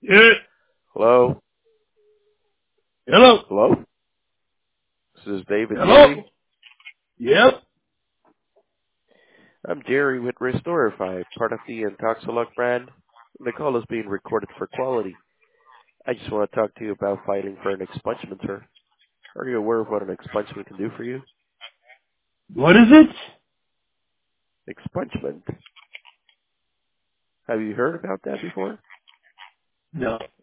Yeah. Hello? Hello. Hello? This is David Hello. Neely. Yep. I'm Jerry with Restorify, part of the Intoxilog brand. The call is being recorded for quality. I just want to talk to you about filing for an expungement, sir. Are you aware of what an expungement can do for you? What is it? Expungement. Have you heard about that before? No.